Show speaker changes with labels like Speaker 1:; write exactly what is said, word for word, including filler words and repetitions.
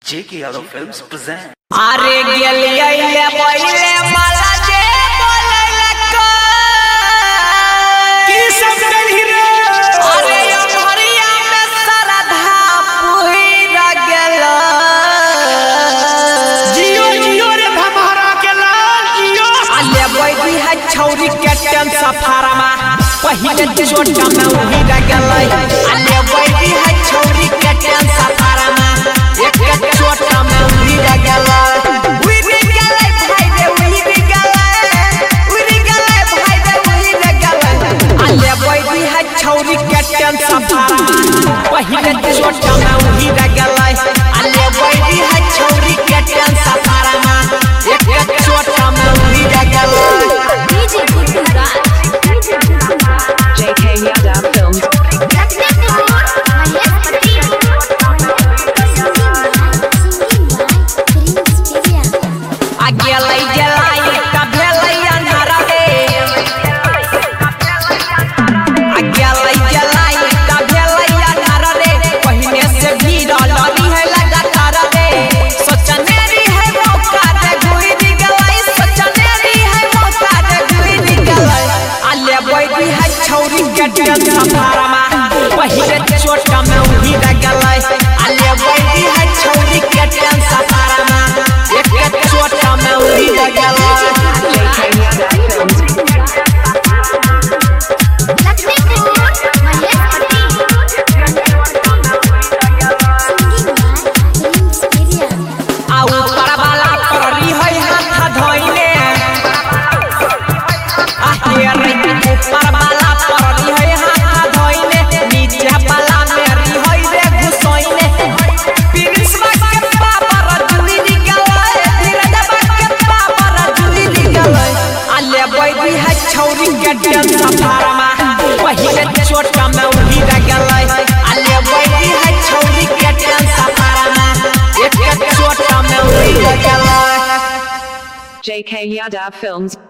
Speaker 1: J K Yadav Films present.
Speaker 2: आरे गेलिए ले पहिले माला जे बोले लको
Speaker 3: की सब कही रे
Speaker 2: अरे भरिया में सरधा पुहिरा गेला
Speaker 3: जियो जियो रे भमहरा के लाल जियो
Speaker 2: आले बैठी है छौरी के टेन सफारमा पहिले छोटा में उहिरा गेलै आले बैठी है छौरी के टेन सफारमा एक एक छोटा में उहिरा गेलै उहिरा गेलै भाई रे उहिरा गेलै उहिरा गेलै भाई रे उहिरा गेलै आले बैठी है छौरी के टेन सफारमा पहिले छोटा में उहिरा गेलै आले बैठी है छौरी के टेन सफारमा एक एक छोटा में उहिरा गेलै
Speaker 4: डीजे गुड्डूरा
Speaker 5: J K Yadav Films.
Speaker 2: आ गेलै गेलै त भेलै अन्हार रे आ गेलै गेलै त भेलै अन्हार रे पहिने से भीड़ लड़ी है लगातार रे सोचने री है मौका रे गुइरी गेलै सोचने री है मौका रे गुइरी गेलै आले बैठी है छौरी के टेन सफारमा पहिले छोटा में उहिरा गेलै आले बैठी है छौरी के टेन सफारमा एक एक छोटा में उहिरा गेलै
Speaker 5: J K Yadav Films.
Speaker 2: आ ऊपर वाला परी है हाथ धोइने आ हेरे ऊपर वाला परी है हाथ धोइने नीचे वाला मेरी है रे घुसोइने पिरिसवा के पापर जुली निकलै धीरजवा के पापर जुली निकलै आले बैठी है छौरी के टेन सफारमा पहिले छोटा में उहिरा गेलै आले बैठी है छौरी के टेन सफारमा एक एक छोटा में उहिरा गेलै
Speaker 5: J K Yadav Films.